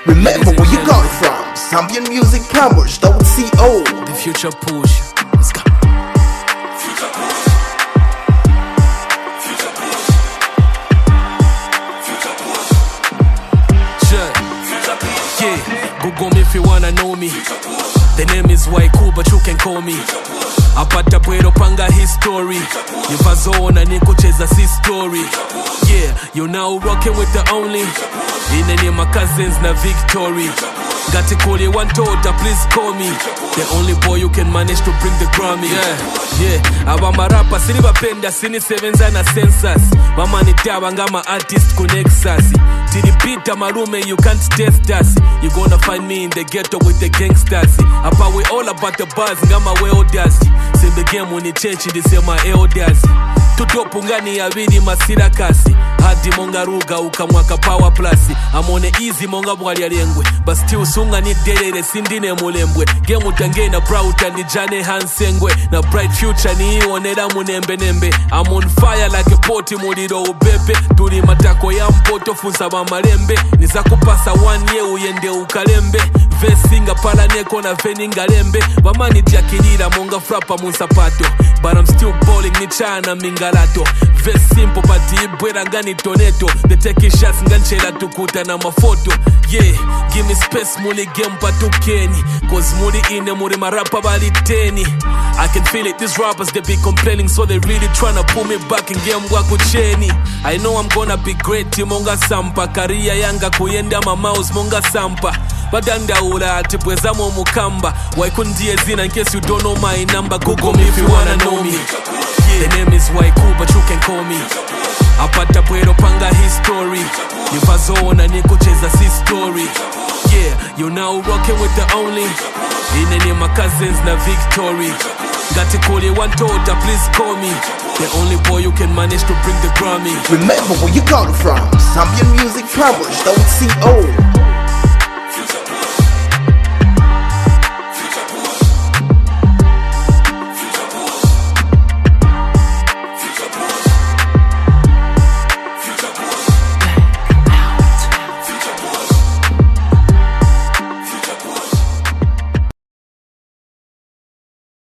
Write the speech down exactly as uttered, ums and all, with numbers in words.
Remember where you got it from. Zambian music plumbers, don't see old. The future push. Let's go. Future push. Future push. Future push. Sure. Future push. Yeah, Google me if you wanna know me. Future push. The name is Waiku, but you can call me. Apata bwero panga history. Yuvazona nikucheza si story. Yeah, you now rocking with the only. In any of my cousins na victory. Got to call you one daughter, please call me. The only boy you can manage to bring the Grammy. Yeah, yeah. Aba marapa sini bapenda sini sevenza na census. Mama ni tawa ngama artist connexus. Tilipita marume you can't test us. You gonna find me in the ghetto with the gangsters. Apa we all about the buzz ngama we elders. Simbe game when it change this is my elders. Tutopu ngani ya vidi masira kasi. Hadi monga ruga ukamwaka power plus. Amone easy monga bwali alengwe. But still sunga ni delele sindine mulembwe. Game utange na brauta ni jane hansengwe. Na bright future ni ionera munembe nembe. I'm on fire like a poti muliro ubebe. Tuli matako ya mpoto funza mamalembe. Niza kupasa one year uyende ukalembe. Vesinga pala neko na veninga lembe. Wamani tiakirira monga frapa munsapato. But I'm still balling ni chana mingalato. Very simple but ibwera ngani toneto. They taking shots nganchela tukuta na mafoto. Yeah, give me space muli game patukeni. Cause muli ine muri marapa bali teni. I can feel it, these rappers they be complaining. So they really tryna pull me back in game wako cheni. I know I'm gonna be great, monga sampa. Career yanga kuyenda ma mouse monga sampa. Badanda ula atipweza mo mukamba. Waikundie zina in case you don't know my number. Google me if you wanna know me. The name is Waiku, but you can call me. Apata bwero panga history. Yuvazona nikucheza si story. Yeah, you now rocking with the only. In any of my cousins na victory. Got to call you one daughter, please call me. The only boy you can manage to bring the Grammy. Remember where you got it from. Zambian music plumbers, don't see old.